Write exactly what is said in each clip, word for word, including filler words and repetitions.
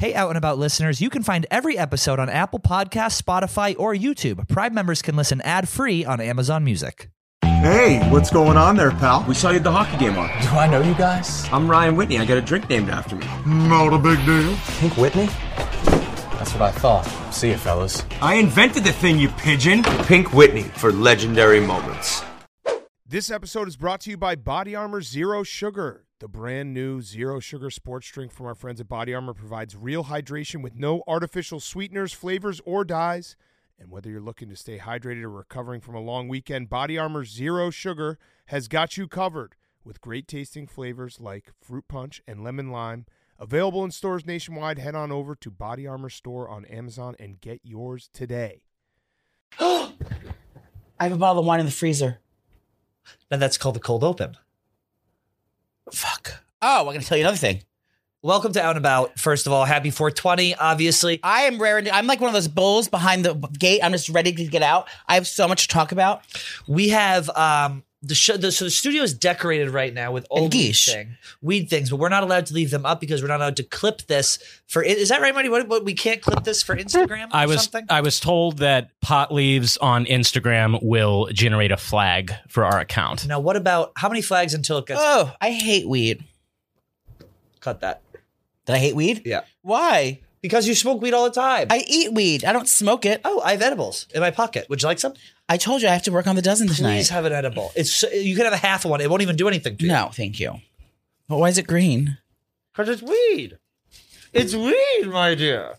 Hey, Out and About listeners, you can find every episode on Apple Podcasts, Spotify, or YouTube. Prime members can listen ad-free on Amazon Music. Hey, what's going on there, pal? We saw you at the hockey game on. Do I know you guys? I'm Ryan Whitney. I got a drink named after me. Not a big deal. Pink Whitney? That's what I thought. See you, fellas. I invented the thing, you pigeon. Pink Whitney for legendary moments. This episode is brought to you by Body Armor Zero Sugar. The brand new Zero Sugar sports drink from our friends at Body Armor provides real hydration with no artificial sweeteners, flavors, or dyes. And whether you're looking to stay hydrated or recovering from a long weekend, Body Armor Zero Sugar has got you covered with great tasting flavors like fruit punch and lemon lime. Available in stores nationwide. Head on over to Body Armor store on Amazon and get yours today. I have a bottle of wine in the freezer. And that's called the cold open. Fuck. Oh, I'm going to tell you another thing. Welcome to Out and About. First of all, happy four twenty, obviously. I am raring to, I'm like one of those bulls behind the gate. I'm just ready to get out. I have so much to talk about. We have um, the show. The, so the studio is decorated right now with old weed, thing, weed things, but we're not allowed to leave them up because we're not allowed to clip this for. Is that right, Marty? What, what we can't clip this for Instagram? Or I was something? I was told that pot leaves on Instagram will generate a flag for our account. Now, what about how many flags until it gets? Oh, I hate weed. Cut that. Did I hate weed? Yeah. Why? Because you smoke weed all the time. I eat weed. I don't smoke it. Oh, I have edibles in my pocket. Would you like some? I told you I have to work on the dozen tonight. Please have an edible. It's you can have a half of one. It won't even do anything to you. No, thank you. But why is it green? Because it's weed. It's weed, my dear.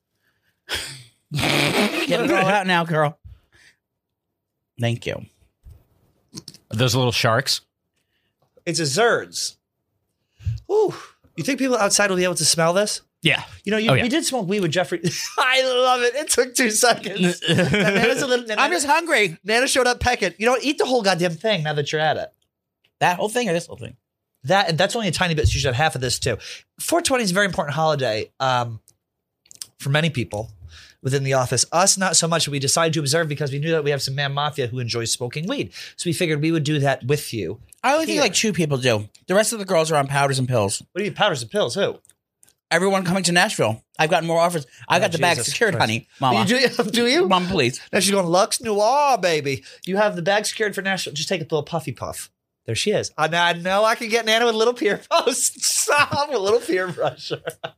Get it all out now, girl. Thank you. Are those little sharks? It's a Zerds. Ooh. You think people outside will be able to smell this? Yeah. You know, you, oh, yeah. we did smoke weed with Jeffrey. I love it. It took two seconds. Nana's a little, Nana, I'm just hungry. Nana showed up pecking. You know what? Eat the whole goddamn thing now that you're at it. That whole thing or this whole thing? That and that's only a tiny bit, so you should have half of this too. four twenty is a very important holiday um, for many people within the office. Us, not so much. We decided to observe because we knew that we have some man mafia who enjoys smoking weed. So we figured we would do that with you. I only here. think like two people do. The rest of the girls are on powders and pills. What do you mean powders and pills? Who? Everyone coming to Nashville. I've gotten more offers. I Oh, got the bag Jesus secured, Christ. honey. Mama. You do, do you? Mom, please. Now she's going Lux Noir, baby. You have the bag secured for Nashville. Just take a little puffy puff. There she is. I know I, know I can get Nana with a little peer post. I'm a little peer pressure.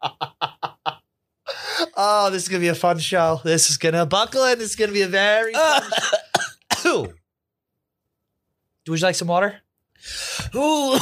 Oh, this is going to be a fun show. This is going to buckle in. This is going to be a very fun show. Would you like some water? Ooh.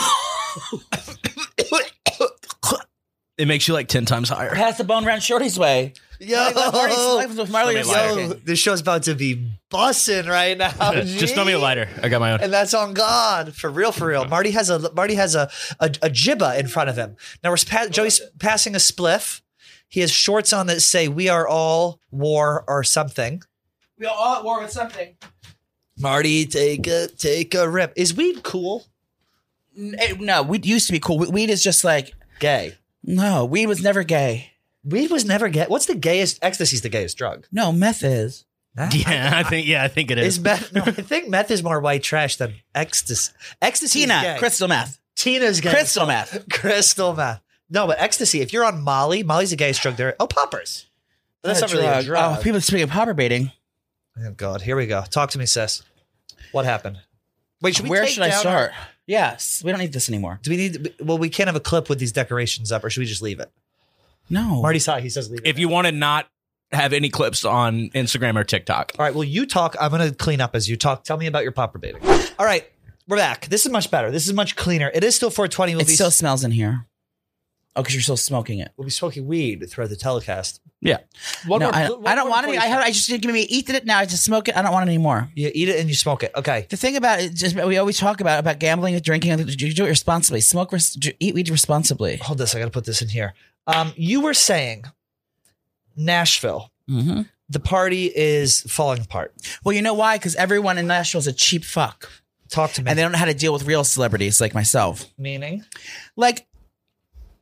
It makes you like ten times higher. Pass the bone round Shorty's way. Yo, Marty's with Marley Somebody lighter. yo, this show's about to be bussing right now. Just throw me a lighter. I got my own. And that's on God, for real, for real. Marty has a Marty has a a, a jibba in front of him. Now we're pa- Joey's passing a spliff. He has shorts on that say "We are all war" or something. We are all at war with something. Marty, take a take a rip. Is weed cool? No, weed used to be cool. Weed is just like Gay. no. Weed was never gay. Weed was never gay. What's the gayest? Ecstasy's the gayest drug. No, meth is. That- Yeah, I think. Yeah, I think it is. Is meth? No, I think meth is more white trash than ecstasy. Ecstasy. Tina, is gay. crystal meth. Tina's gay. Crystal meth. Crystal meth. No, but ecstasy. If you're on Molly, Molly's the gayest drug there. Oh, poppers. But that's Not not a really a drug. Oh, people speaking of popper baiting. Oh God, here we go. Talk to me, sis. What happened? Wait, should we Where take should I down start? our- Yes, we don't need this anymore. do we need? Well, we can't have a clip with these decorations up, or should we just leave it? No. Marty's high. He says leave it. If you want to not have any clips on Instagram or TikTok, All right. Well, you talk. I'm going to clean up as you talk. Tell me about your popper baiting. All right, we're back. This is much better. This is much cleaner. It is still four twenty. We'll it be still smells in here. Oh, because you're still smoking it. we'll be smoking weed throughout the telecast. yeah. One no, more- I, one I don't more want before any. you I, have, start. I just didn't give me eat it now. I just smoke it. I don't want it anymore. You eat it and you smoke it. Okay. The thing about it, just we always talk about about gambling and drinking. You do it responsibly. Smoke, res, eat weed responsibly. Hold this. I got to put this in here. Um, you were saying Nashville. Mm-hmm. The party is falling apart. Well, you know why? Because everyone in Nashville is a cheap fuck, Talk to me. and they don't know how to deal with real celebrities like myself. Meaning? Like,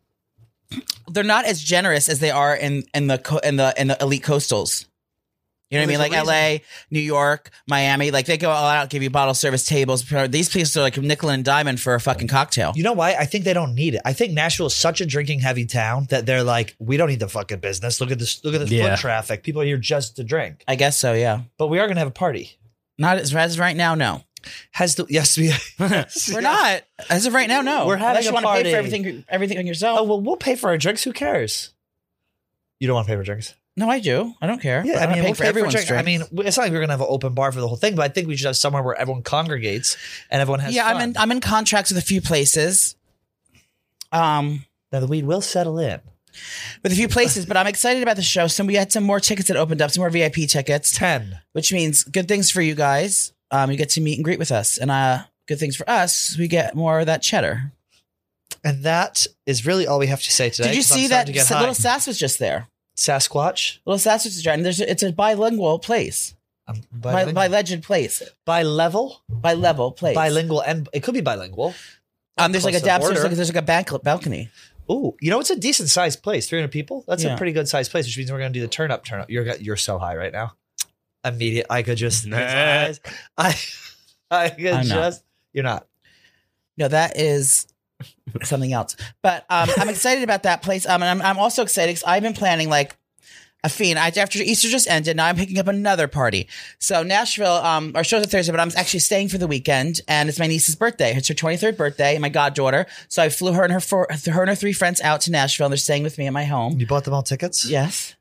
they're not as generous as they are in in the co- in the in the elite coastals. You know what I mean? Well, Like there's a L A, New York, Miami. Like they go all out, give you bottle service tables. These places are like nickel and diamond for a fucking cocktail. You know why? I think they don't need it. I think Nashville is such a drinking heavy town that they're like, we don't need the fucking business. Look at this. Look at this Yeah. foot traffic. People are here just to drink. I guess so, yeah. But we are going to have a party. Not as, as right now, no. Has the yes we We're not. As of right now, no. We're having Unless you a want to pay party. for everything, everything on yourself. Oh well, we'll pay for our drinks. Who cares? You don't want to pay for drinks? No, I do. I don't care. Yeah, But I I'm mean, paying we'll for pay everyone's drink. I drinks. mean, it's not like we're gonna have an open bar for the whole thing, but I think we should have somewhere where everyone congregates and everyone has. yeah, fun. I'm in. I'm in contracts with a few places. Um, Now the weed will settle in. with a few places, but I'm excited about the show. So we had some more tickets that opened up, some more V I P tickets, Ten. which means good things for you guys. Um, you get to meet and greet with us, and uh, good things for us. We get more of that cheddar. And that is really all we have to say today. Did you 'cause I'm see starting that? to get Sa- high. Little Sass was just there. Sasquatch? Little Sass was just there, and there's a, it's a bilingual place, Um, by, bilingual. by legend place, By level? by level place. Bilingual, and it could be bilingual. Um, there's like a Close to the dab. There's border. like, there's like a bank, balcony. Ooh, you know, it's a decent sized place. three hundred people. That's Yeah. a pretty good sized place, which means we're going to do the turn up, turn up. You're you're so high right now. Immediate. I could just. Nah. I, I could I'm not. just. You're not. No, that is something else. But um, I'm excited about that place. Um, and I'm, I'm also excited because I've been planning like a fiend. I, after Easter just ended, now I'm picking up another party. So Nashville, um, our show's on Thursday, but I'm actually staying for the weekend, and it's my niece's birthday. It's her twenty-third birthday, my goddaughter. So I flew her and her four, her and her three friends out to Nashville, and they're staying with me at my home. You bought them all tickets? Yes.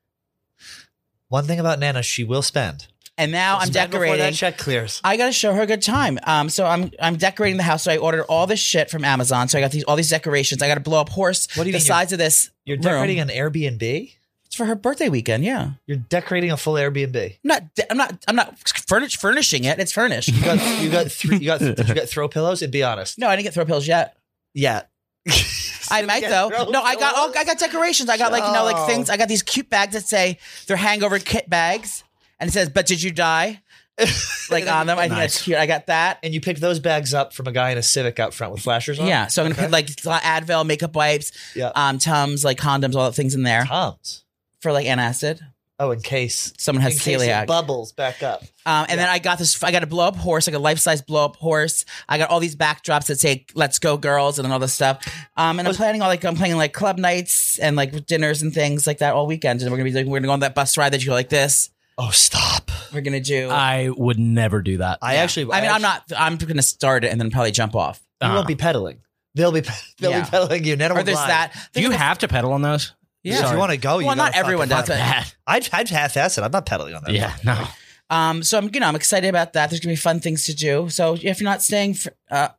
One thing about Nana, she will spend. And now I'm Spend before decorating. that check clears. I gotta show her a good time. Um, so I'm I'm decorating the house. So I ordered all this shit from Amazon. So I got these all these decorations. I got to blow up horse. What do you the mean size of this? You're room. decorating an Airbnb? It's for her birthday weekend. Yeah. You're decorating a full Airbnb. I'm not. de- I'm not. I'm not furnish, furnishing it. It's furnished. You got you got three, you got did you get throw pillows? And be honest. No, I didn't get throw pills yet. Yeah. I might though. No, I got. Oh, I got decorations. I got like you know like things. I got these cute bags that say they're hangover kit bags, and it says "But did you die?" Like on them. I think that's cute. I got that. And you picked those bags up from a guy in a Civic out front with flashers on? Yeah. So I'm gonna put like Advil, makeup wipes, Yeah. um, Tums, like condoms, all the things in there Toms. for like antacid. Oh, in case Someone has in case it celiac. bubbles back up. Um, and then I got this, I got a blow up horse, like a life size blow up horse. I got all these backdrops that say, let's go girls and then all this stuff. Um, and I'm planning on like, I'm planning like club nights and like dinners and things like that all weekend. And we're going to be like, we're going to go on that bus ride that you go like this. Oh, stop. We're going to do, I would never do that. I actually I mean, I'm actually- not, I'm going to start it and then probably jump off. You Uh-huh. won't be pedaling. They'll be they'll Yeah. be pedaling you. Nana Or will there's glide. that. Do you have to pedal on those? Yeah. If you want to go, you Well, not gotta everyone fucking- does. Bad. I'd I'd half-ass it. I'm not pedaling on that. Yeah, no. Um, so I'm, you know, I'm excited about that. There's going to be fun things to do. So if you're not staying for, uh,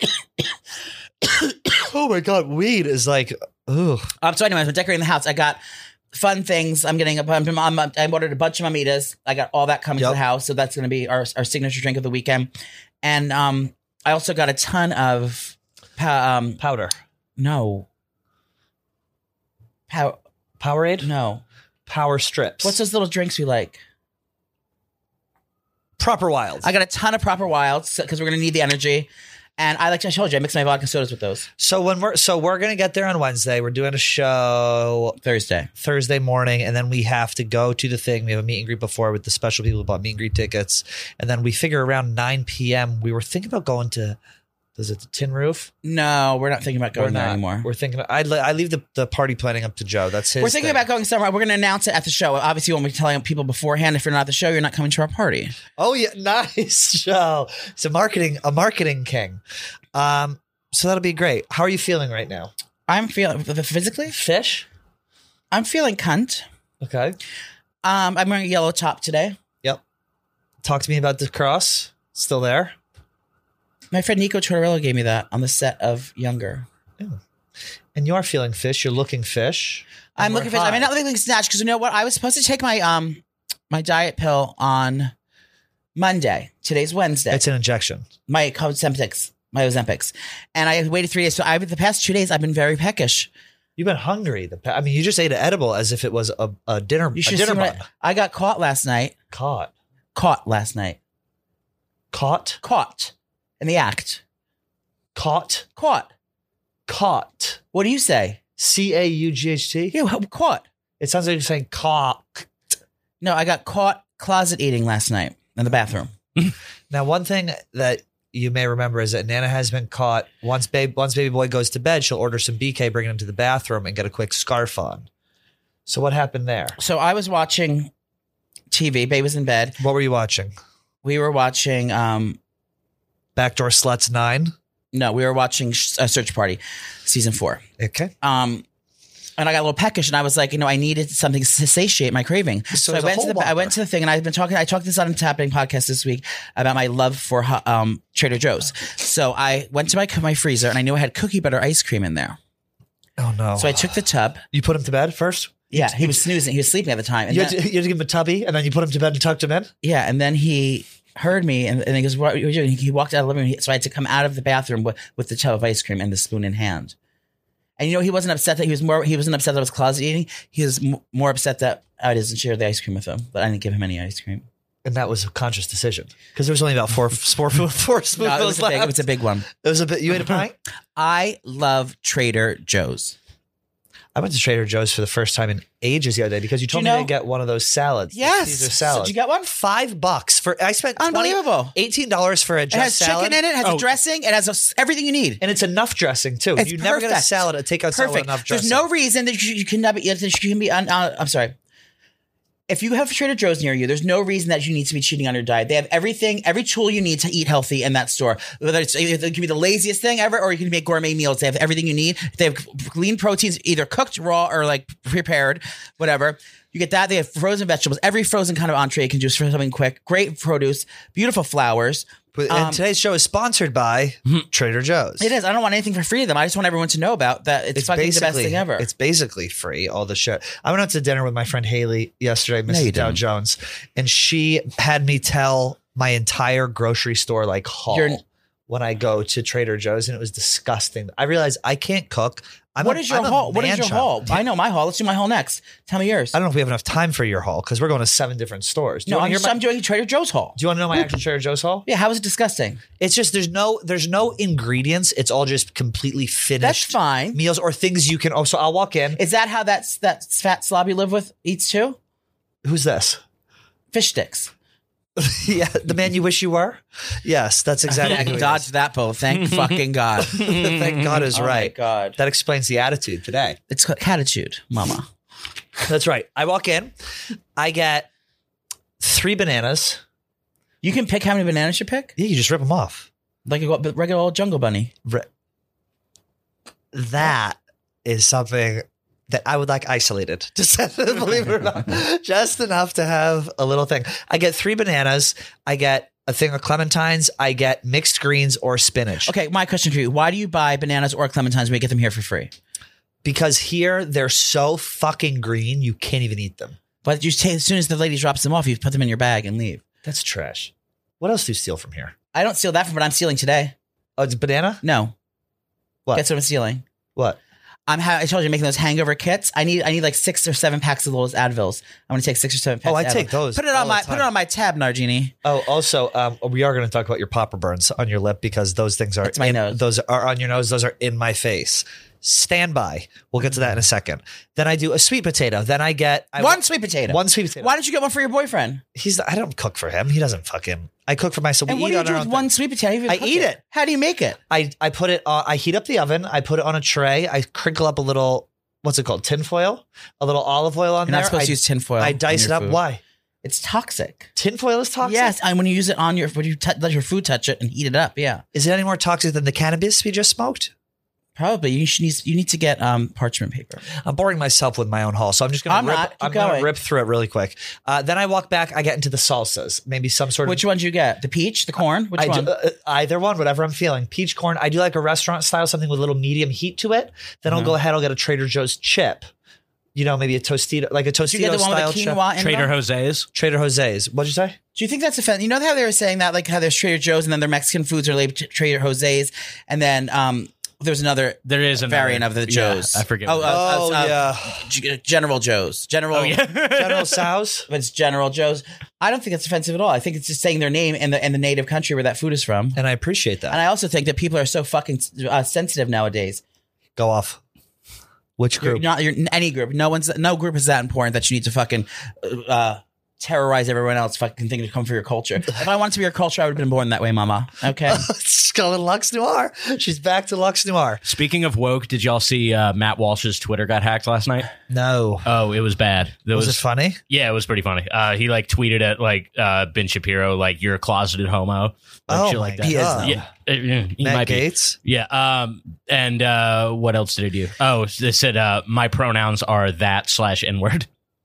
Oh my god, weed is like, ooh. Um, so anyways, I'm decorating the house. I got fun things. I'm getting a I'm, I'm, I ordered a bunch of mamitas. I got all that coming Yep. to the house. So that's going to be our, our signature drink of the weekend. And um, I also got a ton of, pa- um, Powder. no. Pow- Powerade? no. Power strips. What's those little drinks we like? Proper Wilds? I got a ton of Proper Wilds because we're going to need the energy. And I like I told you, I mix my vodka sodas with those. so when we're so we're gonna get there on Wednesday. We're doing a show Thursday. Thursday morning, and then we have to go to the thing. We have a meet and greet before with the special people who bought meet and greet tickets, and then we figure around nine p.m. We were thinking about going to, is it the Tin Roof? No, we're not thinking about going We're there not. anymore. We're thinking. I I leave the, the party planning up to Joe. That's his. We're thinking thing. about going somewhere. We're going to announce it at the show. Obviously, when we're telling people beforehand, if you're not at the show, you're not coming to our party. Oh yeah, nice show. It's a marketing a marketing king. Um, so that'll be great. How are you feeling right now? I'm feeling physically. Fish. I'm feeling cunt. Okay. Um, I'm wearing a yellow top today. Yep. Talk to me about the cross. Still there? My friend Nico Tortorella gave me that on the set of Younger. And you are feeling fish. You're looking fish. And I'm we're looking for. I mean, high. not looking snatch because you know what? I was supposed to take my um my diet pill on Monday. Today's Wednesday. It's an injection. my Ozempics, my Ozempics, and I waited three days. So I, the past two days, I've been very peckish. You've been hungry. The pa- I mean, you just ate an edible as if it was a, a dinner. You a should dinner see what bun. I, I got caught last night. Caught. Caught last night. Caught. Caught in the act. Caught. Caught. Caught. What do you say? C A U G H T. Yeah, caught. It sounds like you're saying cock. No, I got caught closet eating last night in the bathroom. Now, one thing that you may remember is that Nana has been caught once babe once baby boy goes to bed, she'll order some B K, bring him to the bathroom, and get a quick scarf on. So what happened there? So I was watching T V. Babe was in bed. What were you watching? We were watching. Um, Backdoor Sluts nine? no, we were watching uh, Search Party, season four. Okay. Um, and I got a little peckish, and I was like, you know, I needed something to satiate my craving. So, I it's a went to whole the I went Whopper. to the thing, and I've been talking. I talked this on Tapping podcast this week about my love for um, Trader Joe's. So I went to my my freezer, and I knew I had cookie butter ice cream in there. Oh, no. So I took the tub. You put him to bed first? Yeah, he was snoozing. He was sleeping at the time. And You had, then- to, you had to give him a tubby, and then you put him to bed and tucked him in? yeah, and then he heard me, and, and he goes, "What are you doing?" He walked out of the living room, so I had to come out of the bathroom with, with the tub of ice cream and the spoon in hand. And you know, he wasn't upset that he was more. He wasn't upset that I was closet eating. He was m- more upset that I didn't share the ice cream with him, but I didn't give him any ice cream. And that was a conscious decision because there was only about four, four, four, four No, it spoonfuls was a big. left. It was a big one. It was a bit. You ate a pint? I love Trader Joe's. I went to Trader Joe's for the first time in ages the other day because you told you know- me to get one of those salads. the Yes. Caesar So salad. did you get one? Five bucks for. I spent twenty, Unbelievable. eighteen dollars for a It just has salad. chicken in it. It has Oh. a dressing. It has a, everything you need. And it's enough dressing too. It's you never get a perfect. salad, a takeout salad with Perfect. enough dressing. There's no reason that you, you can not be. that You can be. Un, uh, I'm sorry. If you have Trader Joe's near you, there's no reason that you need to be cheating on your diet. They have everything, every tool you need to eat healthy in that store. Whether it's, it can be the laziest thing ever, or you can make gourmet meals. They have everything you need. They have lean proteins, either cooked, raw, or like prepared, whatever. You get that. They have frozen vegetables. Every frozen kind of entree you can do for something quick. Great produce, beautiful flowers. But- Um, and today's show is sponsored by Trader Joe's. It is. I don't want anything for free to them. I just want everyone to know about that. It's, fucking the best thing ever. It's basically free, all the shit. I went out to dinner with my friend Haley yesterday, Missus you Dow didn't. Jones, and she had me tell my entire grocery store like haul You're- when I go to Trader Joe's, and it was disgusting. I realized I can't cook. I'm What a, is your I'm a haul? What is man your child. haul? I know my haul. Let's do my haul next. Tell me yours. I don't know if we have enough time for your haul because we're going to seven different stores. Do you No, want I'm, to hear just, my- I'm doing Trader Joe's haul. Do you want to know my actual Trader Joe's haul? Yeah, how is it disgusting? It's just there's no there's no ingredients. It's all just completely finished. That's fine. Meals or things you can. Oh, so I'll walk in. Is that how that that fat slob you live with eats too? Who's this? Fish sticks. Yeah, the man you wish you were. Yes, that's exactly. I who he dodged is. that pole. Thank fucking God. Thank God is Oh my right. God. That explains the attitude today. It's called attitude, mama. That's right. I walk in, I get three bananas. You can pick how many bananas you pick? Yeah, you just rip them off. Like a regular old jungle bunny. Ri- That is something that I would like isolated. Just believe it or not, just enough to have a little thing. I get three bananas. I get a thing of clementines. I get mixed greens or spinach. Okay, my question for you. Why do you buy bananas or clementines when you get them here for free? Because here they're so fucking green, you can't even eat them. But you take, as soon as the lady drops them off, you put them in your bag and leave. That's trash. What else do you steal from here? I don't steal that from what I'm stealing today. Oh, it's banana? No. What? Guess what I'm stealing? What? I'm ha- I told you I'm making those hangover kits. I need I need like six or seven packs of those Advils. I'm gonna take six or seven packs. Oh, I of take Advil. those Put it all on the my time. put it on my tab, Nargini. Oh, also, um, we are going to talk about your popper burns on your lip because those things are That's my in- nose. Those are on your nose. Those are in my face. Stand by. We'll get to that in a second. Then I do a sweet potato. Then I get I, One sweet potato. One sweet potato. Why don't you get one for your boyfriend? He's. I don't cook for him. He doesn't fucking. I cook for myself. And we what eat do you on do our with own one thing. sweet potato? You I cook eat it. How do you make it? I I put it. on I heat up the oven. I put it on a tray. I crinkle up a little. What's it called? Tin foil. A little olive oil on You're there. not supposed I, to use tinfoil. I on dice it your up. food. Why? It's toxic. Tin foil is toxic. Yes, and when you use it on your when you t- let your food touch it and heat it up, yeah, Is it any more toxic than the cannabis we just smoked? probably. You should need you need to get um parchment paper. I'm boring myself with my own haul, so I'm just I'm gonna rip. not. Keep I'm gonna going. rip through it really quick. Uh, then I walk back. I get into the salsas, maybe some sort of. Which one do you get? The peach, the corn? Which I one? do, uh, either one, whatever I'm feeling. Peach corn. I do like a restaurant style, something with a little medium heat to it. Then Uh-huh. I'll go ahead. I'll get a Trader Joe's chip. You know, maybe a Tostito, like a do you get Tostito the one style with the chip. quinoa in Trader it? Jose's. Trader Jose's. What'd you say? Do you think that's offensive? You know how they were saying that, like how there's Trader Joe's and then their Mexican foods are labeled Trader Jose's, and then um, there's another There is another variant of the Joe's. Yeah, I forget. Oh, what it uh, is. Oh, uh, uh, yeah. G- General Joe's. General. Oh, yeah. General Tso's. It's General Joe's. I don't think it's offensive at all. I think it's just saying their name and the and the native country where that food is from. And I appreciate that. And I also think that people are so fucking uh, sensitive nowadays. Go off. Which You're group? not you're any group. No one's no group is that important that you need to fucking uh, terrorize everyone else fucking thinking to come for your culture. If I wanted to be your culture, I would have been born that way, mama. Okay. Skull and Lux Noir. She's back to Lux Noir. Speaking of woke, did y'all see uh, Matt Walsh's Twitter got hacked last night? No. Oh, it was bad. There Was, it funny? Yeah, it was pretty funny. Uh, he like tweeted at like uh, Ben Shapiro, like, you're a closeted homo. Like, Oh shit my like that. He is, God. though. Yeah, uh, yeah, he Matt might be. Gates? Yeah. Um. And uh, what else did he do? Oh, they said uh, my pronouns are that slash N word.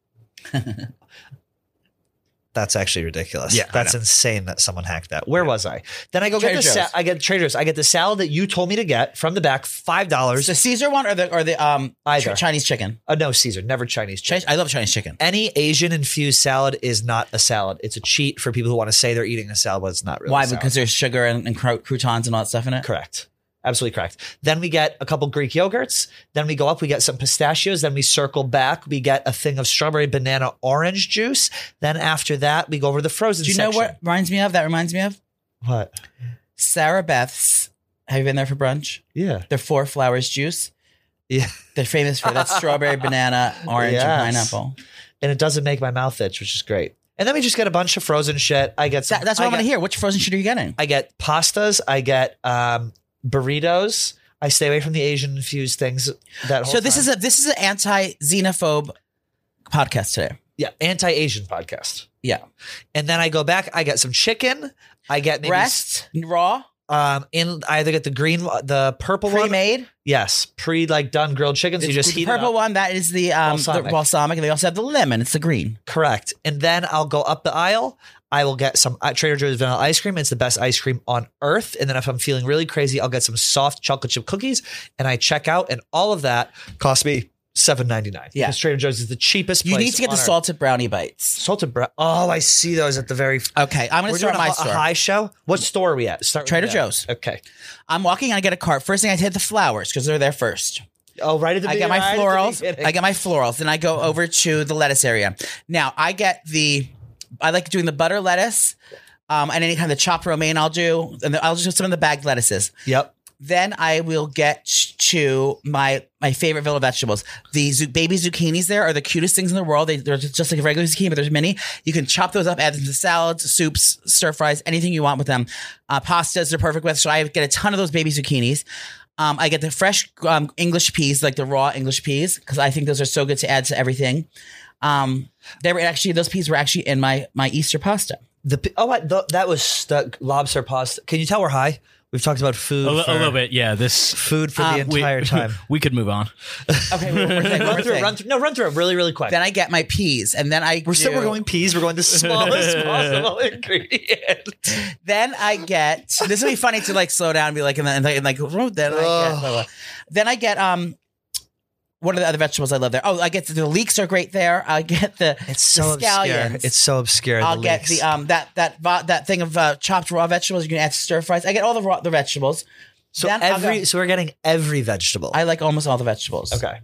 That's actually ridiculous. Yeah, I That's know. insane that someone hacked that. Where was I? Then I go Trader get the Joe's. sa- I get Trader Joe's. I get the salad that you told me to get from the back, five dollars. The Caesar one or the or the um Either. Ch- Chinese chicken? Uh, no, Caesar, never Chinese chicken. Chinese, I love Chinese chicken. Any Asian infused salad is not a salad. It's a cheat for people who want to say they're eating a salad, but it's not really. Why? a salad. Because there's sugar and, and cro- croutons and all that stuff in it. Correct. Absolutely correct. Then we get a couple Greek yogurts. Then we go up, we get some pistachios. Then we circle back. We get a thing of strawberry, banana, orange juice. Then after that, we go over to the frozen Do you know section. what reminds me of? That reminds me of What? Sarah Beth's. Have you been there for brunch? Yeah. Their Four Flowers juice. Yeah. They're famous for that strawberry, banana, orange, Yes. and pineapple. And it doesn't make my mouth itch, which is great. And then we just get a bunch of frozen shit. I get some, That, that's what I, I want to get- hear. Which frozen shit are you getting? I get pastas. I get um, burritos. I stay away from the Asian infused things. That whole So this time. is a this is an anti-xenophobe podcast today. yeah anti-Asian podcast. Yeah, And then I go back. I get some chicken. I get maybe breast raw, Um, in I either get the green, the purple one. pre-made. Yes, pre like done grilled chicken. So you just the heat purple it up. one that is the um Balsamic. the balsamic, and they also have the lemon. It's the green. Correct. And then I'll go up the aisle. I will get some uh, Trader Joe's vanilla ice cream. It's the best ice cream on earth. And then if I'm feeling really crazy, I'll get some soft chocolate chip cookies. And I check out, and all of that costs me seven ninety-nine. Yeah. Because Trader Joe's is the cheapest. You place need to get the on earth. salted brownie bites. salted bread. Oh, I see those at the very. Okay, I'm going We're to start doing a, my hi- store. a high show. What store are we at? Start with Trader that. Joe's. Okay. I'm walking and I get a cart. First thing I hit the flowers because they're there first. Oh, right at the I get my right at the florals. beginning. I get my florals. Then I go over to the lettuce area. Now I get the. I like doing the butter lettuce, um, and any kind of chopped romaine I'll do, and I'll just do some of the bagged lettuces. Yep. Then I will get to my my favorite villa vegetables. The zu- baby zucchinis there are the cutest things in the world. They, they're just like a regular zucchini, but there's many. You can chop those up, add them to salads, soups, stir fries, anything you want with them. Uh, pastas are perfect with. So I get a ton of those baby zucchinis. Um, I get the fresh um, English peas, like the raw English peas, because I think those are so good to add to everything. Um, they were actually those peas were actually in my my Easter pasta. The p- oh, I, the, that was the lobster pasta. Can you tell we're high? We've talked about food. A, li- for, a little bit, yeah. This Food for Um, the we- entire time. we could move on. Okay, one more thing. One more run through, thing. run through. No, run through it really, really quick. Then I get my peas, and then I we're still do- we're going peas. We're going the smallest possible ingredient. Then I get this will be funny to like slow down and be like and then and like then I get blah, blah. then I get um what are the other vegetables I love there? Oh, I get the, the leeks are great there. I get the It's so the obscure. scallions. It's so obscure. I'll the get leeks. the um that that va- that thing of uh, chopped raw vegetables. You can add to stir fries. I get all the raw the vegetables. so then I'll every go- so we're getting every vegetable. I like almost all the vegetables. okay.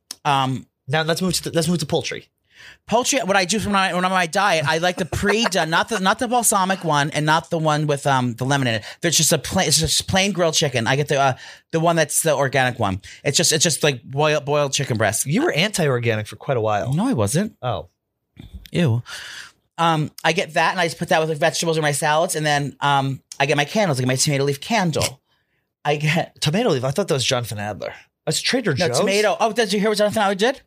Um, Now let's move to the, let's move to poultry. poultry. What I do for my when I'm on my diet, I like the pre-done, not the not the balsamic one, and not the one with um the lemon in it. There's just a plain, it's just plain grilled chicken. I get the uh, the one that's the organic one. It's just it's just like boiled boiled chicken breast. You were anti-organic for quite a while. No, I wasn't. Oh, Ew. Um, I get that, and I just put that with the vegetables or my salads, and then um, I get my candles. I get my tomato leaf candle. I get tomato leaf. I thought that was Jonathan Adler. That's Trader no Joe's. tomato. Oh, did you hear what Jonathan Howard did?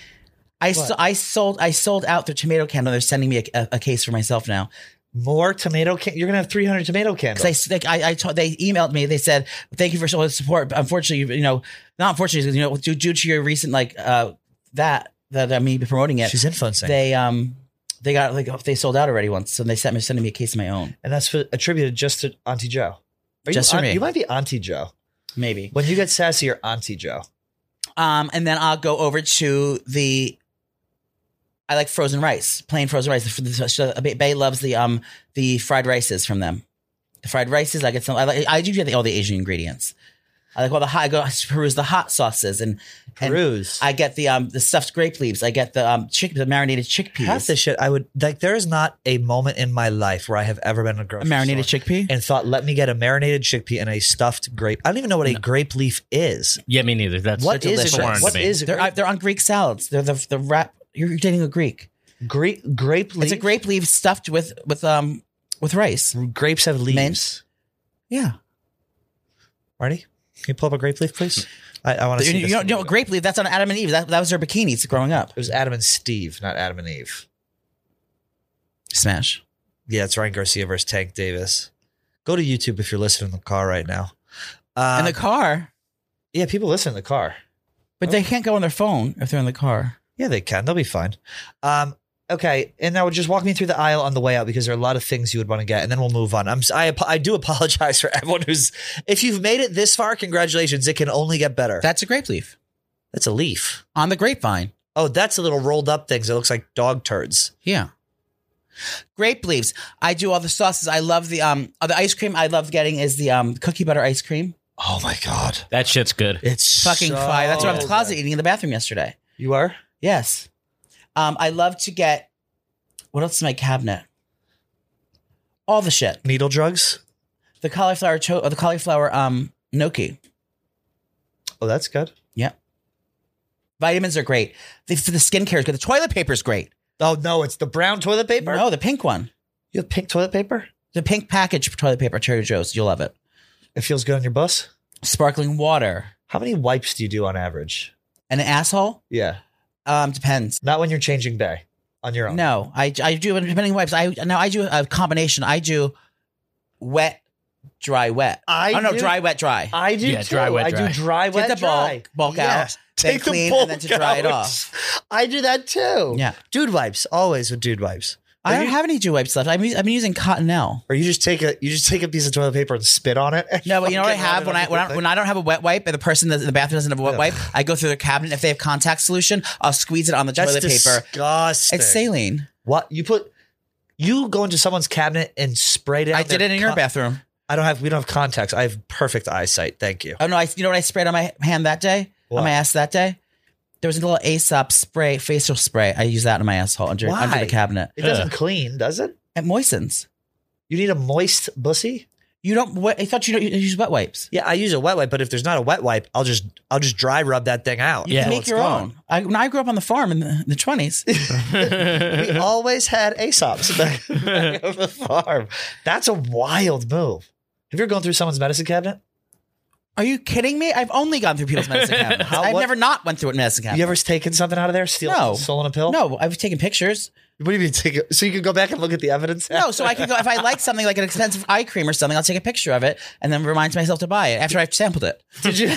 I so, I sold I sold out their tomato candle. They're sending me a, a, a case for myself now. More tomato. Can- You're gonna have three hundred tomato candles. Because I, I, I told, they emailed me. They said, "Thank you for all the support." But unfortunately, you know, not unfortunately, you know, due, due to your recent like uh that that uh, me promoting it, She's influencing, they um they got like they sold out already once, so they sent me sending me a case of my own. and that's for, attributed just to Auntie Joe. Are Just you, for me. You might be Auntie Joe. Maybe. When you get sassy, you're Auntie Joe. Um, and then I'll go over to the. I like frozen rice, plain frozen rice. The, the, Bay loves the um the fried rices from them. The fried rices, I get some. I like. I do get all the Asian ingredients. I like all the hot. I go to peruse the hot sauces and and Peruse. I get the um the stuffed grape leaves. I get the um chick the marinated chickpeas. Half the shit I would like. There is not a moment in my life where I have ever been in a grocery A marinated store chickpea? and thought, "Let me get a marinated chickpea and a stuffed grape." I don't even know what a grape leaf is. Yeah, me neither. That's What that's is foreign it? to What me. is it? They're uh, they're on Greek salads. They're the the wrap. You're dating a Greek. Grape grape leaf. It's a grape leaf stuffed with with um with rice. Grapes have leaves. Mint. Yeah. Marty, can you pull up a grape leaf, please? I, I want to You, see you this. know, you know, grape leaf. That's on Adam and Eve. That that was their bikinis growing up. It was Adam and Steve, not Adam and Eve. Smash. Yeah, it's Ryan Garcia versus Tank Davis. Go to YouTube if you're listening in the car right now. Um, in the car, yeah, people listen in the car. but they can't go on their phone if they're in the car. Yeah, they can. They'll be fine. Um, okay, and now just walk me through the aisle on the way out because there are a lot of things you would want to get, and then we'll move on. I'm I I do apologize for everyone who's. If you've made it this far, congratulations. It can only get better. That's a grape leaf That's a leaf. on the grapevine. Oh, that's a little rolled up things. It looks like dog turds. Yeah. Grape leaves. I do all the sauces. I love the um uh, the ice cream. I love getting is the um cookie butter ice cream. Oh my god, That shit's good. it's Fucking so fire. That's what I was closet good. eating in the bathroom yesterday. You are. Yes. Um, I love to get. What else is in my cabinet? All the shit. Needle drugs. The cauliflower cho- or the cauliflower um gnocchi. Oh, that's good. Yeah. Vitamins are great. The, for the skincare is good. The toilet paper is great. Oh no, it's the brown toilet paper. No, the pink one. You have pink toilet paper. The pink package for toilet paper, Trader Joe's. You'll love it. It feels good on your bus. Sparkling water. How many wipes do you do on average? An asshole? Yeah, Um, depends. not when you're changing bay on your own. No, I, I do depending on wipes. I now I do a combination. I do wet, dry, wet. I oh no, do- dry, wet, dry. I do Yeah, too. dry, wet, I dry. do dry, Get wet, the dry. bulk- bulk Yes. out, then Take the clean, bulk and then to dry it out. off. I do that too. Yeah. Dude wipes, always with dude wipes. I Or don't you, have any dew wipes left. I've been, I've been using Cottonelle. Or you just take a you just take a piece of toilet paper and spit on it. and No, but you know what I fucking run have it when on I the when I, thing? when I don't have a wet wipe and the person in the bathroom doesn't have a wet Yeah. wipe, I go through their cabinet. If they have contact solution, I'll squeeze it on the That's toilet paper. disgusting. It's saline. What you put? You go into someone's cabinet and spray down. I did their it in your co- bathroom. I don't have. We don't have contacts. I have perfect eyesight. Thank you. Oh no! I you know what I sprayed on my hand that day, What? on my ass that day. There was a little Aesop spray, facial spray. I use that in my asshole under Why? under the cabinet. It doesn't clean, does it? It moistens. You need a moist bussy. You don't. What, I thought you don't you use wet wipes. Yeah, I use a wet wipe, but if there's not a wet wipe, I'll just I'll just dry rub that thing out. You Yeah. can until make it's your gone. own. I, when I grew up on the farm in the, the twenties, We always had Aesops back, back on the farm. That's a wild move. Have you ever gone through someone's medicine cabinet? are you kidding me? I've only gone through people's medicine cabinets. How- I've what- never not went through a medicine cabinet. You ever taken something out of there? Steal, No. stolen a pill? No, I've taken pictures. What do you mean take it? So you can go back and look at the evidence? No, so I can go if I like something like an expensive eye cream or something, I'll take a picture of it and then remind myself to buy it after I've sampled it. Did you?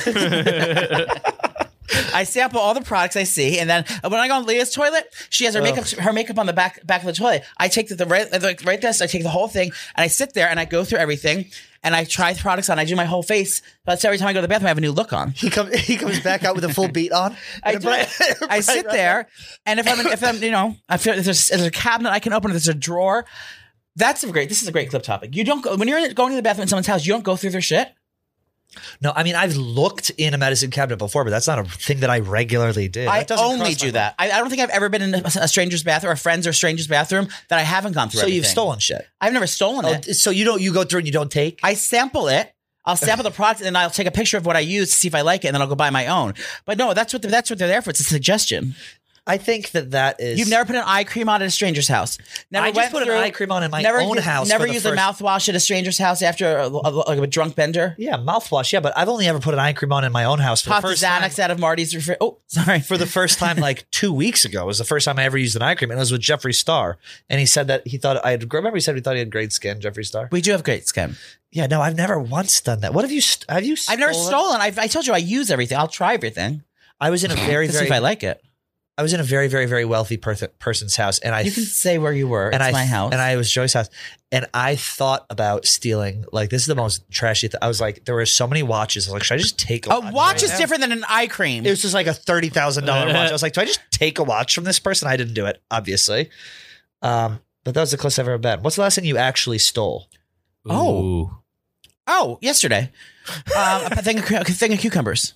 I sample all the products I see, and then when I go on Leah's toilet, she has her makeup her makeup on the back back of the toilet. I take the, the right like right this, I take the whole thing, and I sit there and I go through everything, and I try the products on. I do my whole face. That's every time I go to the bathroom, I have a new look on. he comes. He comes back out with a full beat on. I And do. bright- I bright sit red there, and if I'm if I'm you know I feel if there's, if there's a cabinet I can open, if there's a drawer. That's a great. This is a great clip topic. You don't go when you're going to the bathroom in someone's house. You don't go through their shit. No, I mean I've looked in a medicine cabinet before, but that's not a thing that I regularly did. I That doesn't only cross do my that. I, I don't think I've ever been in a, a stranger's bathroom or a friend's or stranger's bathroom that I haven't gone through. So you've everything. stolen shit. I've never stolen Oh, it. so you don't. You go through and you don't take. I sample it. I'll sample the product and then I'll take a picture of what I use to see if I like it, and then I'll go buy my own. But no, that's what the, that's what they're there for. It's a suggestion. I think that that is. You've never put an eye cream on at a stranger's house. Never I just went put an through- eye cream on in my never own used- house Never for the used first- a mouthwash at a stranger's house after a, a, like a drunk bender. Yeah, mouthwash. Yeah, but I've only ever put an eye cream on in my own house for Pop the the first time. Xanax out of Marty's refrigerator. Oh, sorry. For the first time, like two weeks ago, was the first time I ever used an eye cream, and it was with Jeffree Star. And he said that he thought I had. Remember, he said he thought he had great skin, Jeffree Star. We do have great skin. Yeah, no, I've never once done that. What have you? St- have you? I've never stolen? stolen. I've, I told you I use everything. I'll try everything I was in a very, to see very. if I like it. I was in a very, very, very wealthy per- person's house, and I. You can say where you were. and it's I, my house. and I it was Joy's house, and I thought about stealing. Like, this is the most trashy thing. I was like, there were so many watches. I was like, should I just take a, a watch right is now? different than an eye cream. It was just like a thirty thousand dollar watch. I was like, do I just take a watch from this person? I didn't do it, obviously. Um, but that was the closest I've ever been. What's the last thing you actually stole? Oh. Ooh. Oh, yesterday. um, a thing, of, a thing of cucumbers.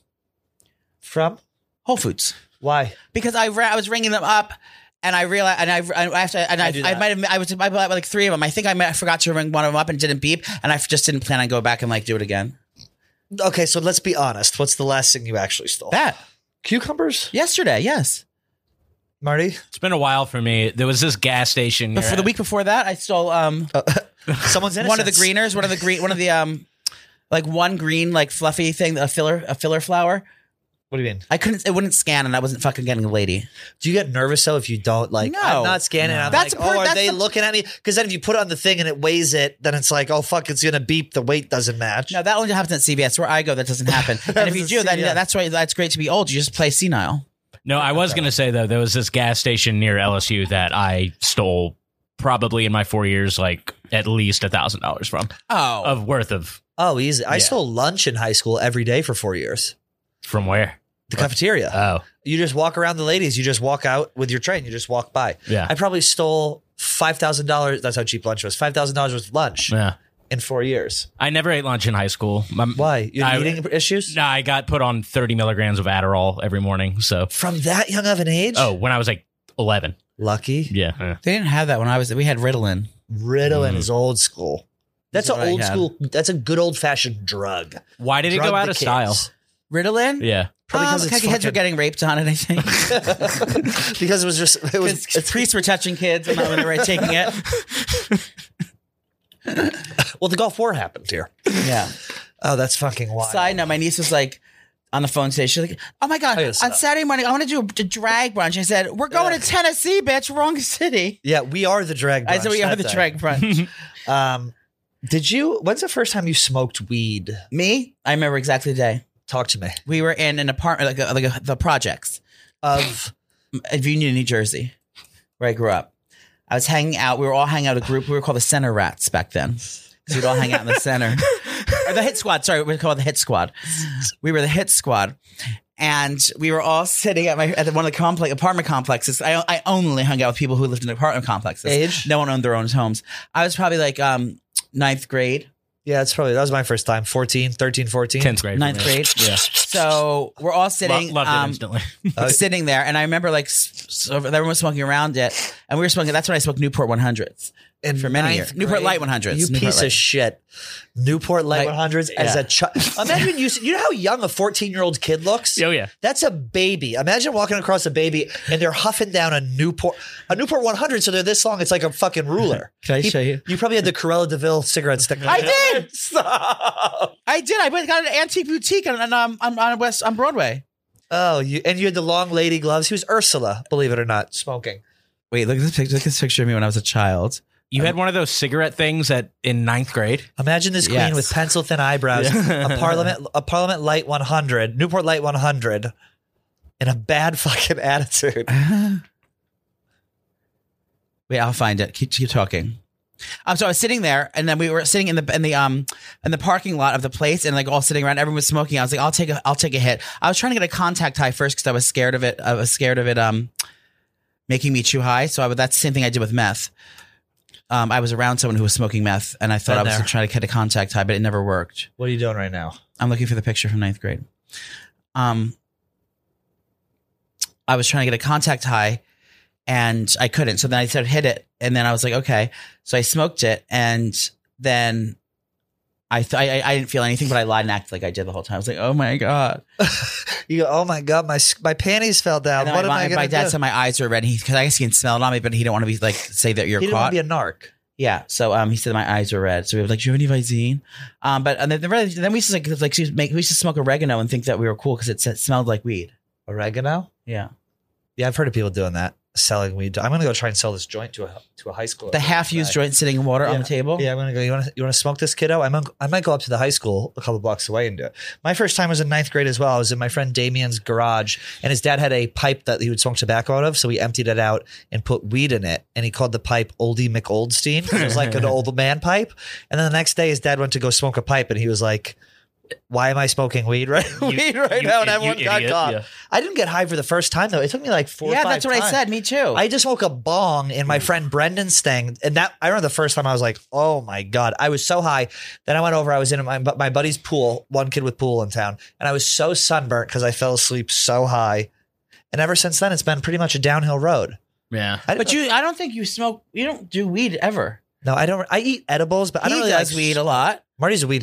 From? Whole Foods. Why? Because I ra- I was ringing them up, and I realized, and I, I after, and I, I, do that. might have, I was, I bought like three of them. I think I, might, I forgot to ring one of them up and didn't beep, and I just didn't plan on go back and like do it again. Okay, so let's be honest. What's the last thing you actually stole? That Cucumbers? yesterday, yes. Marty? It's been a while for me. There was this gas station. But for the week before that, I stole um Someone's innocence. one of the greeners, one of the green, one of the um like one green like fluffy thing, a filler, a filler flower. What do you mean? I couldn't. It wouldn't scan, and I wasn't fucking getting a lady. Do you get nervous though if you don't like? No. I'm not scanning. No. I'm That's like, a per- oh, are that's they the- looking at me? Because then if you put it on the thing and it weighs it, then it's like, oh fuck, it's gonna beep. The weight doesn't match. No, that only happens at C V S. Where I go, that doesn't happen. And if you Happens do, at then C V S. yeah, that's why that's great to be old. You just play senile. No, I was going to say, though, there was this gas station near L S U that I stole probably in my four years, like at least a thousand dollars from Oh, of worth of Oh, easy. I Yeah. stole lunch in high school every day for four years. from where? The cafeteria. Oh, You just walk around the ladies. You just walk out with your train. You just walk by. Yeah. I probably stole five thousand dollars. That's how cheap lunch was. Five thousand dollars worth of lunch yeah. in four years. I never ate lunch in high school. My, Why? You I- have eating issues No, I got put on thirty milligrams of Adderall every morning. So, from that young of an age? oh, when I was like eleven. lucky. Yeah. yeah. they didn't have that when I was. We had Ritalin. Ritalin Mm. is old school. That's That's an what I old had. school. That's a good old fashioned drug. Why did it Drug go out the of style? kids. Ritalin. Yeah. Probably Um, because it's kids were fucking- getting raped on it. I think because it was just it was because priests were touching kids when they were taking it. well the Gulf War happened here. Yeah. Oh, that's fucking wild. Side note: my niece was like on the phone today. She's like, "Oh my god, Oh, yeah, on stop. Saturday morning, I want to do a drag brunch." I said, "We're going to Tennessee, bitch. Wrong city." Yeah, we are the drag. I said, brunch "We are that the day. drag brunch." Um, did you? When's the first time you smoked weed? Me, I remember exactly the day. Talk to me. We were in an apartment, like, a, like a, the projects Of of Union, New Jersey, where I grew up. I was hanging out. We were all hanging out. A group. We were called the Center Rats back then. So we'd all hang out in the center, or the Hit Squad. Sorry, we were called the Hit Squad. We were the Hit Squad, and we were all sitting at my at one of the complex apartment complexes. I I only hung out with people who lived in apartment complexes. Age? No one owned their own homes. I was probably like um ninth grade. yeah, that's probably that was my first time. fourteen, thirteen, fourteen tenth grade. for Ninth me. grade. Yeah. So we're all Lo- sitting. loved it um, instantly. sitting there, and I remember like s- so everyone was smoking around it, and we were smoking. That's when I smoked Newport one hundreds In for many ninth years. Newport grade? Light one hundreds. You Newport piece Light. of shit. Newport Light Like, one hundreds as yeah. a child. Imagine you. You know how young a fourteen year old kid looks. Oh, yeah. That's a baby. Imagine walking across a baby and they're huffing down a Newport, a Newport one hundred. So they're this long. It's like a fucking ruler. Can I He- show you? You probably had the Corella Deville cigarette sticker. I did. Stop. I did. I went got an antique boutique on on um, on, on West on Broadway. Oh, you and you had the long lady gloves. He was Ursula, believe it or not, smoking. Wait, look at this picture. Look at this picture of me when I was a child. You had one of those cigarette things at in ninth grade. Imagine this queen Yes. with pencil thin eyebrows, a Parliament, a Parliament Light one hundred, Newport Light one hundred, and a bad fucking attitude. Wait, I'll find it. Keep keep talking. Um, so I was sitting there, and then we were sitting in the in the um in the parking lot of the place, and like all sitting around. Everyone was smoking. I was like, I'll take a I'll take a hit. I was trying to get a contact high first because I was scared of it. I was scared of it um making me too high. So I would, that's the same thing I did with meth. Um, I was around someone who was smoking meth, and I thought Been I was there. going to try to get a contact high, but it never worked. What are you doing right now? I'm looking for the picture from ninth grade. Um, I was trying to get a contact high, and I couldn't. So then I said, hit it. And then I was like, okay. So I smoked it, and then I, th- I I didn't feel anything, but I lied and acted like I did the whole time. I was like, oh my God. You go, oh my God, my my panties fell down. And then What my, am I my going to dad do? said my eyes were red. Because I guess he can smell it on me, but he didn't want to be like, say that you're He didn't caught. want to be a narc. Yeah, so um, he said my eyes were red. So we were like, "Do you have any Visine?" Um, but and then, then we used to like like she make we used to smoke oregano and think that we were cool because it, it smelled like weed. Oregano? Yeah, Yeah, I've heard of people doing that, selling weed. I'm going to go try and sell this joint to a to a high school. the half-used joint sitting in water on the table. Yeah, I'm gonna go. You want to you want to smoke this, kiddo? I'm I might go up to the high school a couple blocks away and do it. My first time was in ninth grade as well. I was in my friend Damien's garage, and his dad had a pipe that he would smoke tobacco out of. So he emptied it out and put weed in it, and he called the pipe Oldie McOldstein. It was like an old man pipe. And then the next day, his dad went to go smoke a pipe, and he was like, "Why am I smoking weed right weed right you- now?" And you everyone got idiot, caught. yeah. I didn't get high for the first time though. It took me like four. Yeah, or five that's what I times. said. Me too. I just woke a bong in my friend Brendan's thing, and that I remember the first time I was like, "Oh my God!" I was so high. Then I went over. I was in my my buddy's pool, one kid with pool in town, and I was so sunburnt because I fell asleep so high. And ever since then, it's been pretty much a downhill road. Yeah. I but you, I don't think you smoke. You don't do weed ever. no, I don't. I eat edibles, but I He don't really does like weed a lot. Marty's a weed head.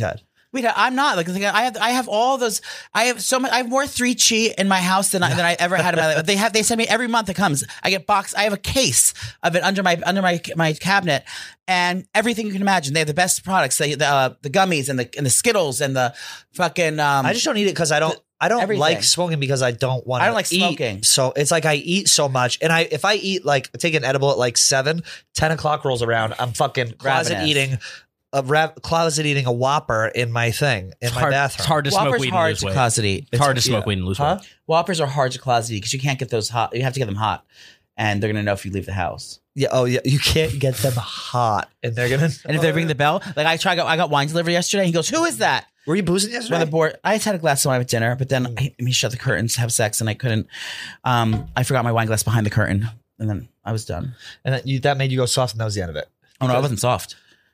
Wait, I'm not like I have. I have all those. I have so much. I have more three chi in my house than I, than I ever had in my life. They have. They send me every month. It comes. I get box. I have a case of it under my under my my cabinet, and everything you can imagine. They have the best products. They, the uh, the gummies and the and the Skittles and the fucking. Um, I just don't eat it because I don't. I don't everything. like smoking because I don't want. I don't like eat. smoking. So it's like I eat so much, and I if I eat like take an edible at like seven, ten o'clock rolls around, I'm fucking closet Ravenous. eating. A ra- closet eating a Whopper in my thing in It's my hard, bathroom. it's hard to smoke Whoppers weed and hard lose to weight. closet eat. It's hard to yeah. smoke weed and lose Huh? weight. Whoppers are hard to closet eat because you can't get those hot. You have to get them hot, and they're gonna know if you leave the house. Yeah. Oh yeah. You can't get them hot, and they're gonna. And if they ring the bell, like I tried, I got wine delivery yesterday. And he goes, "Who is that?" Were you boozing yesterday? When the board, I just had a glass of wine at dinner, but then he, he shut the curtains to have sex, and I couldn't. Um, I forgot my wine glass behind the curtain, and then I was done. and that, you, that made you go soft, and that was the end of it. Oh no, I wasn't soft.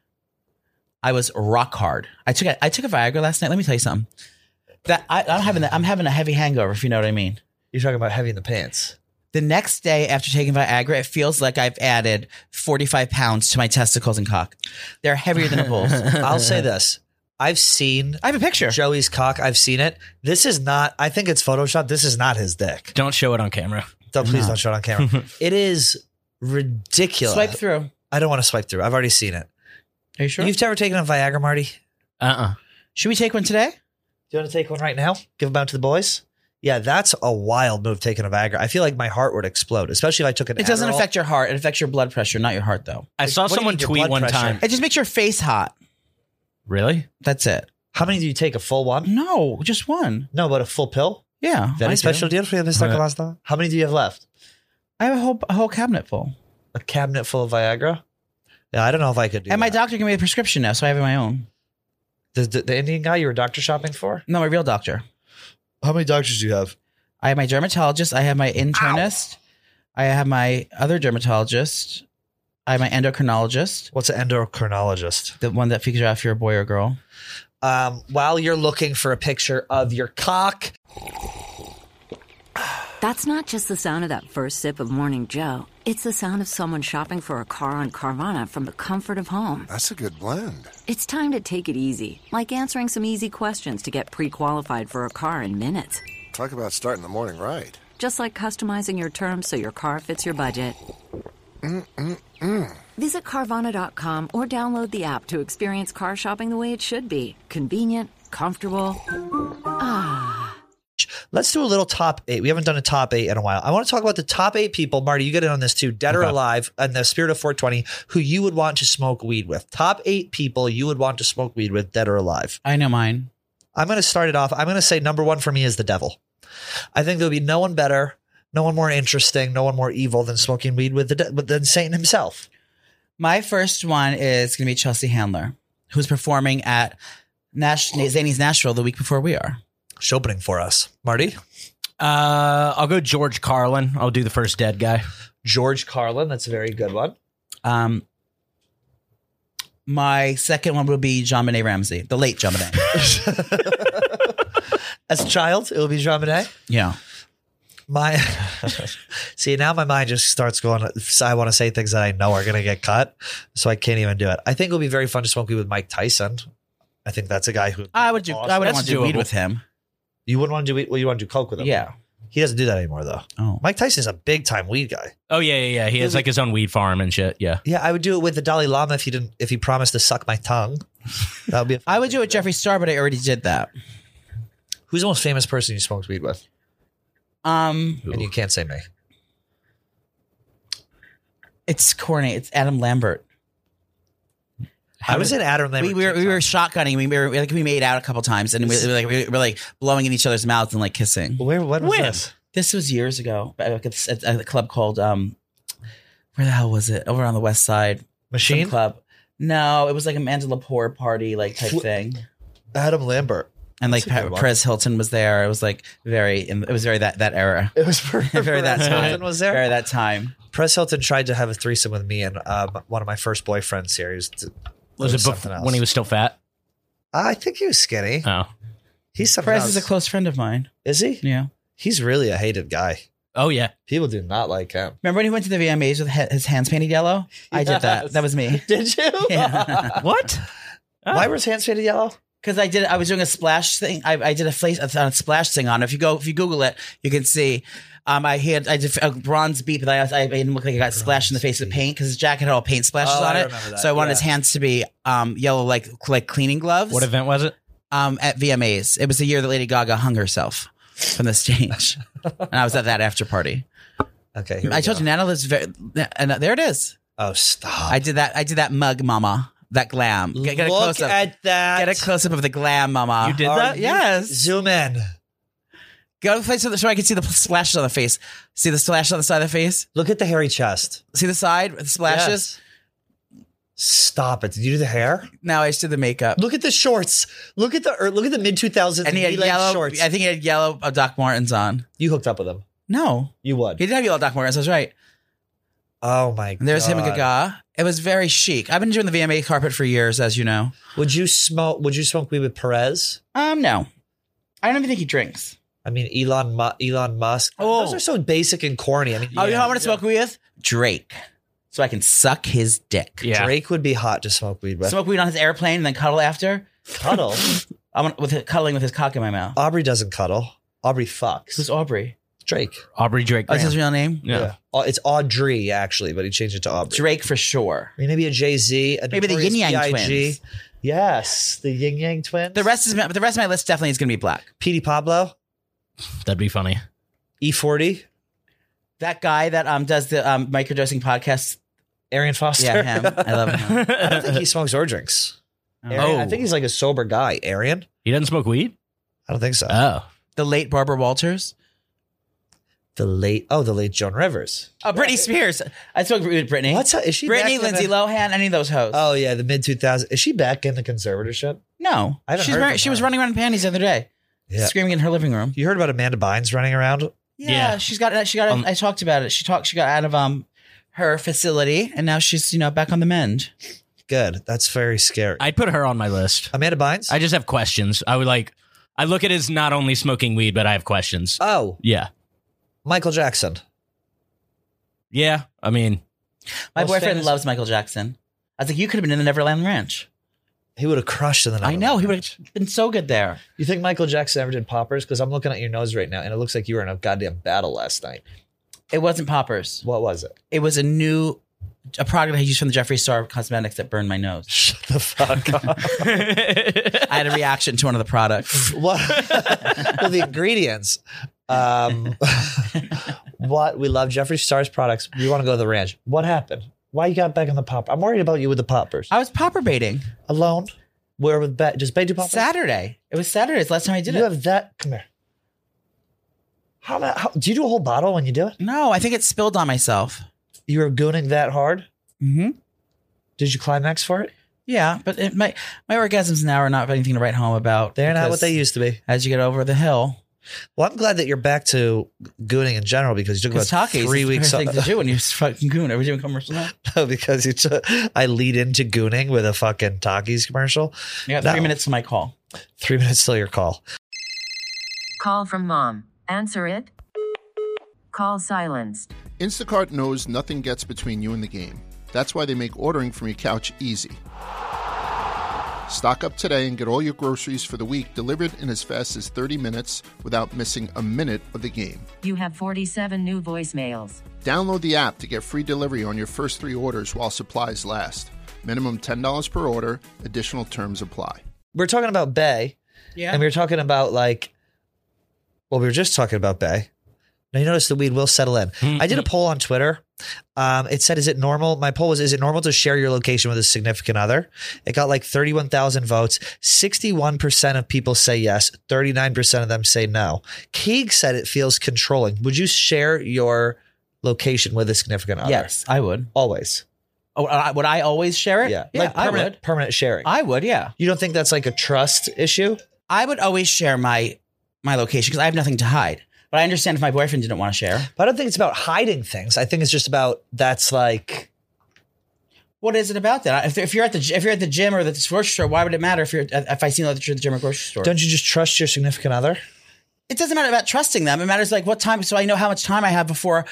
I was rock hard. I took a, I took a Viagra last night. Let me tell you something. That I, I'm having the, I'm having a heavy hangover, if you know what I mean. You're talking about heavy in the pants. The next day after taking Viagra, it feels like I've added forty-five pounds to my testicles and cock. They're heavier than a bull's. I'll say this: I've seen I have a picture. Joey's cock. I've seen it. This is not. I think it's Photoshop. This is not his dick. Don't show it on camera. Don't please No. don't show it on camera. It is ridiculous. Swipe through. I don't want to swipe through. I've already seen it. Are you sure? You've ever taken a Viagra, Marty? Uh-uh. Should we take one today? Do you want to take one right now? Give them out to the boys? Yeah, that's a wild move, taking a Viagra. I feel like my heart would explode, especially if I took an It doesn't Adderall. affect your heart. It affects your blood pressure, not your heart, though. I saw what do you someone mean, your tweet blood one pressure? time. It just makes your face hot. Really? That's it. How many do you take? A full one? No, just one. No, but a full pill? Yeah. Very I do. special deal for you, Mister Right. Costa. How many do you have left? I have a whole a whole cabinet full. A cabinet full of Viagra? Yeah, I don't know if I could do And my that. doctor gave me a prescription now, so I have my own. The, the, the Indian guy you were doctor shopping for? No, my real doctor. How many doctors do you have? I have my dermatologist. I have my internist. I have my other dermatologist. I have my endocrinologist, What's an endocrinologist? the one that figures out if you're a boy or a girl. Um, while you're looking for a picture of your cock, That's not just the sound of that first sip of Morning Joe. It's the sound of someone shopping for a car on Carvana from the comfort of home. That's a good blend. It's time to take it easy, like answering some easy questions to get pre-qualified for a car in minutes. Talk about starting the morning right. Just like customizing your terms so your car fits your budget. Mm-mm-mm. Visit Carvana dot com or download the app to experience car shopping the way it should be. Convenient, comfortable. Ah. let's do a little top eight. We haven't done a top eight in a while. I want to talk about the top eight people. Marty, you get in on this too, dead or Okay. alive, in the spirit of four twenty, who you would want to smoke weed with. Top eight people you would want to smoke weed with, dead or alive. I know mine. I'm going to start it off. I'm going to say number one for me is the devil. I think there'll be no one better, no one more interesting, no one more evil than smoking weed with the de- than Satan himself. My first one is going to be Chelsea Handler, who's performing at Nash- Zany's Nashville the week before we are. She's opening for us. Marty? Uh, I'll go George Carlin. I'll do the first dead guy. George Carlin. That's a very good one. Um, my second one would be John Benet Ramsey, the late John Benet. As a child, it will be Jean Benet. Yeah. My see now my mind just starts going. I want to say things that I know are going to get cut, so I can't even do it. I think it would be very fun to smoke weed with Mike Tyson. I think that's a guy who I would do. awesome. I would That's want to do weed doable. with him. You wouldn't want to do weed. Well, you want to do coke with him. Yeah. He doesn't do that anymore though. Oh. Mike Tyson's a big time weed guy. Oh yeah, yeah, yeah. He has like his own weed farm and shit. Yeah. Yeah, I would do it with the Dalai Lama if he didn't. If he promised to suck my tongue, that would be. A I would do it with Jeffree Star, but I already did that. Who's the most famous person you smoked weed with? Um, And you can't say me. it's corny. It's Adam Lambert. I was in Adam Lambert. We, we were we were shotgunning. We were like we made out a couple times, and we were like we were like blowing in each other's mouths and like kissing. Where? When was When? this? This was years ago. At, at, at a club called um, where the hell was it? Over on the west side. Some Machine. club. No, it was like a Amanda Lepore party like type Fl- thing. Adam Lambert. And like That's a good Pa- one. Perez Hilton was there. It was like very. It was very that that era. It was for, Very that Perez time. Hilton was there. Very that time. Perez Hilton tried to have a threesome with me and um, one of my first boyfriends here. He was, Was it something bef- else. when he was still fat? I think he was skinny. Oh. He's something Perez else. is a close friend of mine. Is he? Yeah. He's really a hated guy. Oh yeah. People do not like him. Remember when he went to the V M As with he- his hands painted yellow? I did that. Yes. That was me. Did you? Yeah. What? Why were his hands painted yellow? Because I did, I was doing a splash thing. I, I did a, face, a splash thing on it. If you go, if you Google it, you can see. Um, I had, I did a bronze beat, but I, I made him look like I got splashed in the face with paint because his jacket had all paint splashes Oh, on I it. remember that, So I wanted yeah. his hands to be um yellow, like like cleaning gloves. What event was it? Um, at V M As. It was the year that Lady Gaga hung herself from the stage, and I was at that after party. Okay, here we I told go. you, Nana lives very, and there it is. Oh, stop. I did that. I did that mug, mama. That glam. Get, get a Look close up. at that. Get a close up of the glam, mama. You did Are that? you- Yes. Zoom in. Go to the place so so I can see the splashes on the face. See the splash on the side of the face. Look at the hairy chest. See the side with the splashes. Yes. Stop it. Did you do the hair? Now I just did the makeup. Look at the shorts. Look at the or look at the mid two thousands And he had yellow shorts. I think he had yellow uh, Doc Martens on. You hooked up with him. No, You would. he did have yellow Doc Martens. That's right. Oh my god. And there's him and Gaga. It was very chic. I've been doing the V M A carpet for years, as you know. Would you smoke? Would you smoke weed with Perez? Um, no, I don't even think he drinks. I mean, Elon Mu- Elon Musk. Oh. Those are so basic and corny. I mean, Oh, you know yeah. who I want to smoke weed with? Drake, so I can suck his dick. Yeah. Drake would be hot to smoke weed with. Smoke weed on his airplane and then cuddle after. Cuddle. I want with it, cuddling with his cock in my mouth. Aubrey doesn't cuddle. Aubrey fucks. Who's Aubrey? Drake. Aubrey Drake. Oh, that's Graham. his real name. Yeah. Oh, it's Audrey actually, but he changed it to Aubrey. Drake for sure. I mean, maybe a Jay Z. Maybe the Yin Yang twins. Yes, the Yin Yang twins. The rest is the rest of my list definitely is going to be black. Petey Pablo, That'd be funny. E forty, That guy that um does the um microdosing podcast. Arian Foster. Yeah, him. I love him. I don't think he smokes or drinks. Arian, Oh. I think he's like a sober guy. Arian? He doesn't smoke weed? I don't think so. Oh. The late Barbara Walters. the late, oh, the late Joan Rivers. Oh, Britney Spears. I spoke with Britney. What's is she? Britney, back in Lindsay the- Lohan, any of those hoes. Oh yeah, the mid two thousands. Is she back in the conservatorship? No, I haven't She's heard wearing, from she was her. running around in panties the other day, Yeah. screaming in her living room. You heard about Amanda Bynes running around? Yeah, Yeah. she's got. She got. Um, I talked about it. She talked. She got out of um her facility, and now she's you know back on the mend. Good. That's very scary. I'd put her on my list. Amanda Bynes? I just have questions. I would like, I look at it as not only smoking weed, but I have questions. oh, Yeah. Michael Jackson. Yeah. I mean, My Most boyfriend famous- loves Michael Jackson. I was like, you could have been in the Neverland Ranch. He would have crushed in the I know he would have been so good there. You think Michael Jackson ever did poppers? Because I'm looking at your nose right now, and it looks like you were in a goddamn battle last night. It wasn't poppers. What was it? It was a new a product I used from the Jeffree Star Cosmetics that burned my nose. Shut the fuck up. I had a reaction to one of the products. What? Well, the ingredients. Um, what? We love Jeffree Star's products. We want to go to the ranch. What happened? Why you got back in the pop? I'm worried about you with the poppers. I was popper baiting. Alone? Where with Bay? Does Bay do poppers? Saturday. It was Saturday. It's the last time I did You it. have that? Come here. How, ma- how? Do you do a whole bottle when you do it? No, I think it spilled on myself. You were gooning that hard? Mm-hmm. Did you climax for it? Yeah, but it, my my orgasms now are not anything to write home about. They're not because what they used to be. As you get over the hill, Well, I'm glad that you're back to gooning in general because you took because about Takis three is weeks the off. thing to do when you're fucking goon. Are we doing commercial now? No, because you took, I lead into gooning with a fucking Takis commercial. You got No. three minutes to my call. Three minutes till your call. Call from mom. Answer it. Call silenced. Instacart knows nothing gets between you and the game. That's why they make ordering from your couch easy. Stock up today and get all your groceries for the week delivered in as fast as thirty minutes without missing a minute of the game. You have forty-seven new voicemails. Download the app to get free delivery on your first three orders while supplies last. Minimum ten dollars per order. Additional terms apply. We're talking about Bay, Yeah. and we were talking about like, well, we were just talking about Bay. Now you notice the weed will settle in. I did a poll on Twitter. Um, it said, is it normal? My poll was, is it normal to share your location with a significant other? It got like thirty-one thousand votes. sixty-one percent of people say yes. thirty-nine percent of them say no. Keeg said it feels controlling. Would you share your location with a significant other? Yes, I would. Always. Oh, I- would I always share it? Yeah. yeah like I permanent, would. permanent sharing. I would, yeah. You don't think that's like a trust issue? I would always share my my location because I have nothing to hide. But I understand if my boyfriend didn't want to share. But I don't think it's about hiding things. I think it's just about that's like What is it about that? If, if you're at the if you're at the gym or the grocery store, why would it matter if you're if I see you at the gym or grocery store? don't you just trust your significant other? It doesn't matter about trusting them. It matters like what time, so I know how much time I have before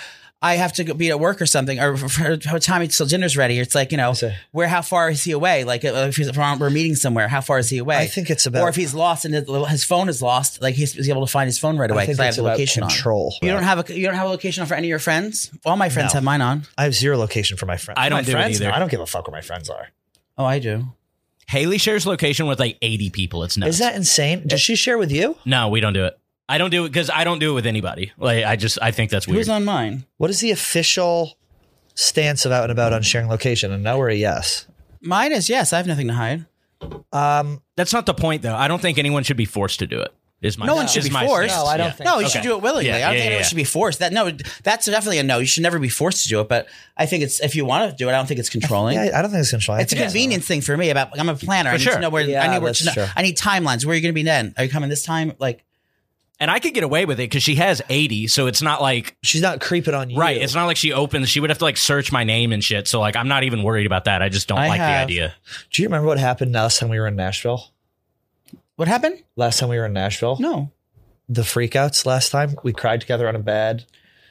I have to go be at work or something, or for, for the time till dinner's ready. It's like, you know, where, how far is he away? Like if, he's, if we're meeting somewhere, how far is he away? I think it's about, or if he's lost and his phone is lost, like he's, he's able to find his phone right away because I, I have the location control, on. You don't have a, you don't have a location on for any of your friends? All my friends no. have mine on. I have zero location for my friends. I don't my do friends, it either. No, I don't give a fuck where my friends are. Oh, I do. Haley shares location with like eighty people. It's nuts. Is that insane? Does she share with you? No, we don't do it. I don't do it because I don't do it with anybody. Like I just I think that's weird. Who's on mine? What is the official stance of Out and About on sharing location? A no or a yes? Mine is yes. I have nothing to hide. Um, that's not the point, though. I don't think anyone should be forced to do it. Is my no one should is be my forced. stance. No, I don't yeah. think No, you okay. should do it willingly. Yeah, I don't yeah, think anyone yeah. should be forced. That no, that's definitely a no. You should never be forced to do it. But I think it's if you want to do it, I don't think it's controlling. Yeah, I don't think it's controlling. It's a convenience thing for me. About I'm a planner. I need sure. to know where. Yeah, I need where that's to know. true. I need timelines. Where are you going to be then? Are you coming this time? Like, And I could get away with it because she has eighty, so it's not like she's not creeping on you. right. It's not like she opens. She would have to like search my name and shit. So like, I'm not even worried about that. I just don't I like have- the idea. Do you remember what happened last time we were in Nashville? what happened? Last time we were in Nashville? No. The freakouts last time? We cried together on a bed.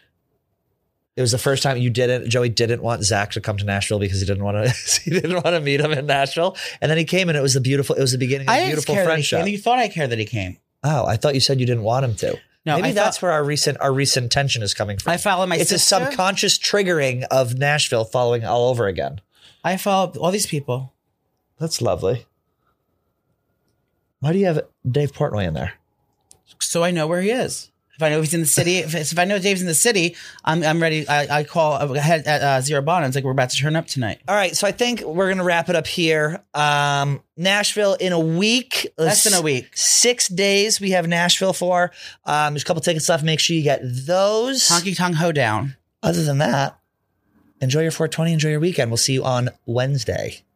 It was the first time you didn't, Joey didn't want Zach to come to Nashville because he didn't want to, he didn't want to meet him in Nashville. And then he came and it was the beautiful, it was the beginning of I a didn't beautiful care that he friendship. came. You thought I cared that he came. Oh, I thought you said you didn't want him to. No, Maybe I that's thought- where our recent, our recent tension is coming from. I follow my It's sister. a subconscious triggering of Nashville following all over again. I follow all these people. That's lovely. Why do you have Dave Portnoy in there? So I know where he is. If I know he's in the city, if, if I know Dave's in the city, I'm I'm ready. I, I call ahead at uh, Zero Bond. It's like we're about to turn up tonight. All right, so I think we're gonna wrap it up here. Um, Nashville in a week, Less than a week. six days. We have Nashville for. Um, there's a couple tickets left. Make sure you get those. Honky Tonk Hoedown. Other than that, enjoy your four twenty. Enjoy your weekend. We'll see you on Wednesday.